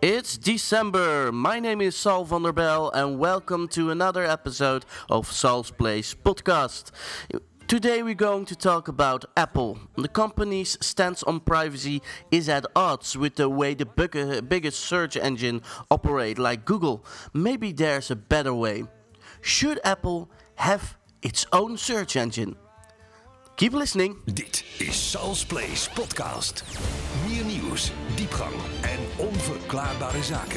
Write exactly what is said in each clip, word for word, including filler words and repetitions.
It's December. My name is Saul van der Bel and welcome to another episode of Saul's Place podcast. Today we're going to talk about Apple. The company's stance on privacy is at odds with the way the big, biggest search engine operate, like Google. Maybe there's a better way. Should Apple have its own search engine? Keep listening. Dit is Saul's Place podcast. Meer nieuws, diepgang en onverklaarbare zaken.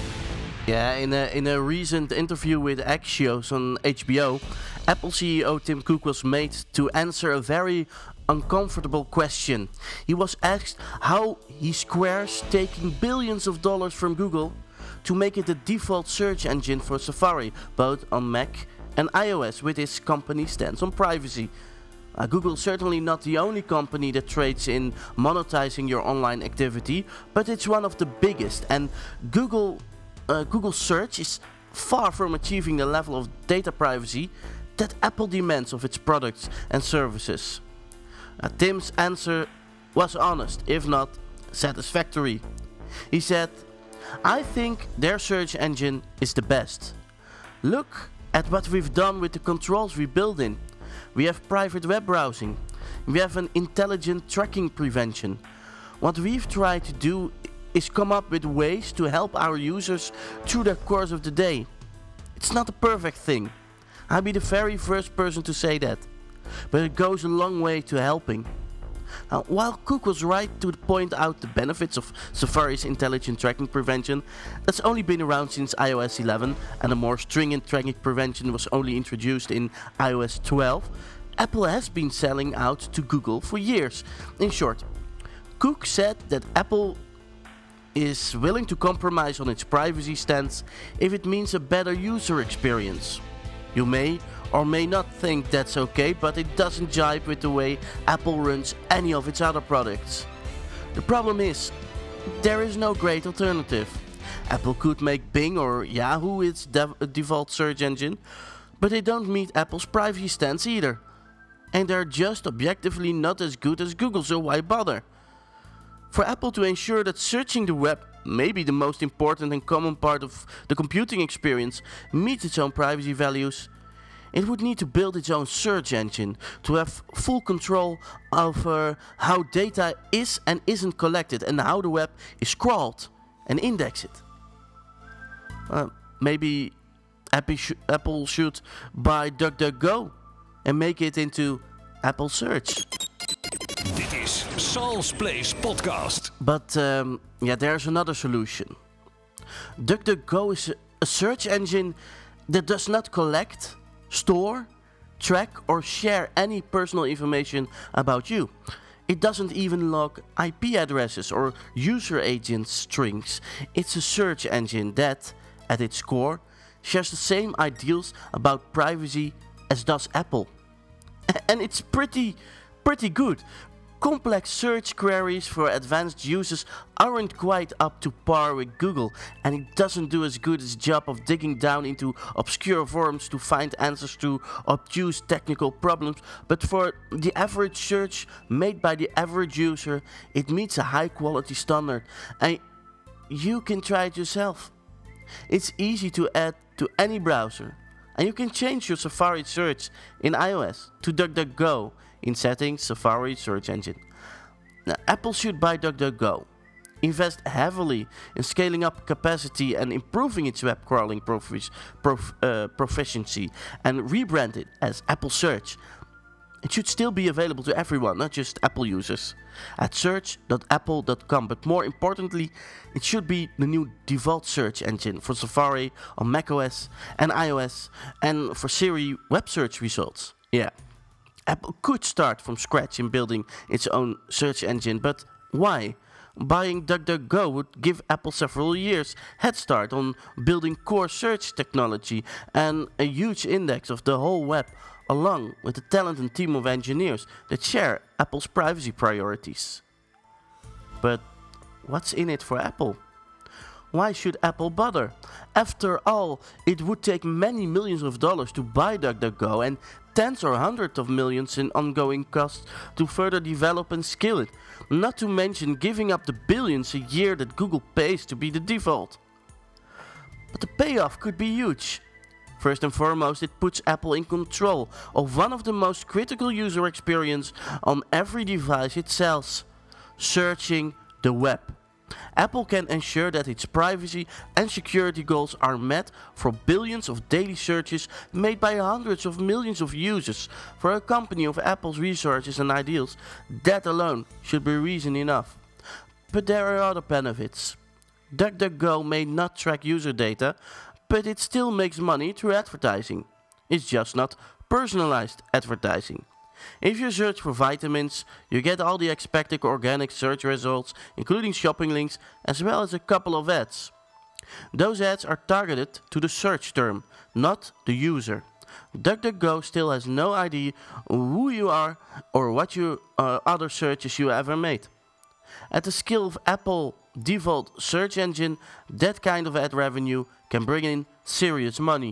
Yeah, in a, in a recent interview with Axios on H B O, Apple C E O Tim Cook was made to answer a very uncomfortable question. He was asked how he squares taking billions of dollars from Google to make it the default search engine for Safari, both on Mac and iOS, with his company's stance on privacy. Uh, Google's certainly not the only company that trades in monetizing your online activity, but it's one of the biggest, and Google uh, Google Search is far from achieving the level of data privacy that Apple demands of its products and services. Uh, Tim's answer was honest, if not satisfactory. He said, "I think their search engine is the best. Look at what we've done with the controls we build in. We have private web browsing. We have an intelligent tracking prevention. What we've tried to do is come up with ways to help our users through the course of the day. It's not a perfect thing. I'll be the very first person to say that. But it goes a long way to helping." Now, while Cook was right to point out the benefits of Safari's intelligent tracking prevention, that's only been around since i O S eleven, and a more stringent tracking prevention was only introduced in i O S twelve, Apple has been selling out to Google for years. In short, Cook said that Apple is willing to compromise on its privacy stance if it means a better user experience. You may or may not think that's okay, but it doesn't jive with the way Apple runs any of its other products. The problem is, there is no great alternative. Apple could make Bing or Yahoo its dev- default search engine, but they don't meet Apple's privacy stance either. And they're just objectively not as good as Google, so why bother? For Apple to ensure that searching the web, maybe the most important and common part of the computing experience, meets its own privacy values, it would need to build its own search engine to have full control over how data is and isn't collected and how the web is crawled and indexed. Uh, maybe Apple, sh- Apple should buy DuckDuckGo and make it into Apple Search. Dit is Saul's Place podcast. But um, yeah, there's another solution. DuckDuckGo is a, a search engine that does not collect, store, track or share any personal information about you. It doesn't even log I P addresses or user agent strings. It's a search engine that, at its core, shares the same ideals about privacy as does Apple. And it's pretty, pretty good. Complex search queries for advanced users aren't quite up to par with Google, and it doesn't do as good a job of digging down into obscure forums to find answers to obtuse technical problems, but for the average search made by the average user, it meets a high quality standard, and you can try it yourself. It's easy to add to any browser, and you can change your Safari search in iOS to DuckDuckGo in settings, Safari search engine. Now, Apple should buy DuckDuckGo, invest heavily in scaling up capacity and improving its web crawling profi- prof- uh, proficiency, and rebrand it as Apple Search. It should still be available to everyone, not just Apple users, at search dot apple dot com. But more importantly, it should be the new default search engine for Safari on macOS and iOS, and for Siri web search results. Yeah. Apple could start from scratch in building its own search engine, but why? Buying DuckDuckGo would give Apple several years head start on building core search technology and a huge index of the whole web, along with a talented team of engineers that share Apple's privacy priorities. But what's in it for Apple? Why should Apple bother? After all, it would take many millions of dollars to buy DuckDuckGo and tens or hundreds of millions in ongoing costs to further develop and scale it, not to mention giving up the billions a year that Google pays to be the default. But the payoff could be huge. First and foremost, it puts Apple in control of one of the most critical user experience on every device it sells: searching the web. Apple can ensure that its privacy and security goals are met for billions of daily searches made by hundreds of millions of users. For a company of Apple's resources and ideals, that alone should be reason enough. But there are other benefits. DuckDuckGo may not track user data, but it still makes money through advertising. It's just not personalized advertising. If you search for vitamins, you get all the expected organic search results, including shopping links, as well as a couple of ads. Those ads are targeted to the search term, not the user. DuckDuckGo still has no idea who you are or what you, uh, other searches you ever made. At the scale of Apple default search engine, that kind of ad revenue can bring in serious money.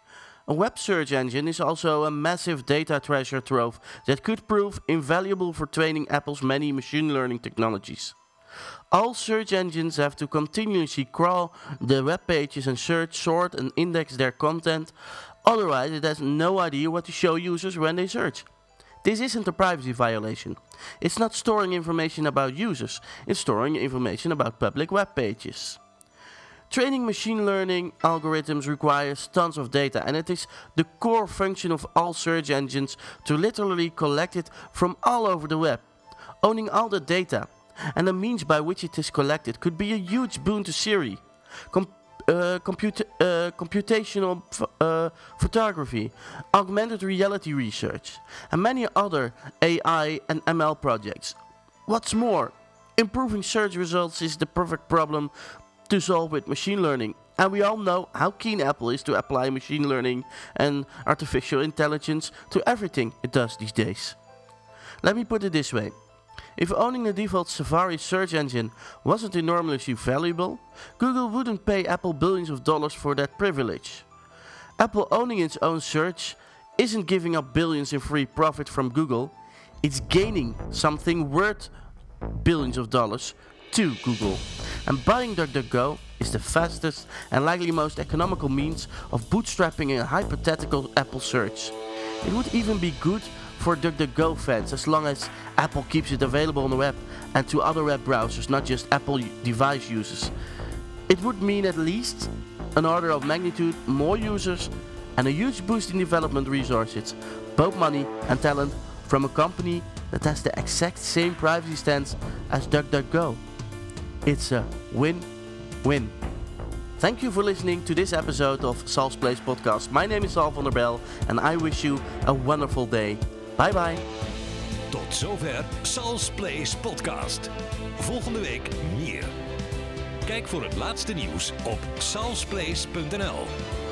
A web search engine is also a massive data treasure trove that could prove invaluable for training Apple's many machine learning technologies. All search engines have to continuously crawl the web pages and search, sort and index their content, otherwise it has no idea what to show users when they search. This isn't a privacy violation. It's not storing information about users, it's storing information about public web pages. Training machine learning algorithms requires tons of data, and it is the core function of all search engines to literally collect it from all over the web. Owning all the data and the means by which it is collected could be a huge boon to Siri. Com- uh, comput- uh, computational f- uh, photography, augmented reality research, and many other A I and M L projects. What's more, improving search results is the perfect problem to solve with machine learning, and we all know how keen Apple is to apply machine learning and artificial intelligence to everything it does these days. Let me put it this way. If owning the default Safari search engine wasn't enormously valuable, Google wouldn't pay Apple billions of dollars for that privilege. Apple owning its own search isn't giving up billions in free profit from Google, it's gaining something worth billions of dollars to Google. And buying DuckDuckGo is the fastest and likely most economical means of bootstrapping a hypothetical Apple search. It would even be good for DuckDuckGo fans as long as Apple keeps it available on the web and to other web browsers, not just Apple device users. It would mean at least an order of magnitude more users and a huge boost in development resources, both money and talent, from a company that has the exact same privacy stance as DuckDuckGo. It's a win-win. Thank you for listening to this episode of Sal's Place Podcast. My name is Sal van der Bel and I wish you a wonderful day. Bye bye. Tot zover Sal's Place Podcast. Volgende week meer. Kijk voor het laatste nieuws op salsplace punt n l.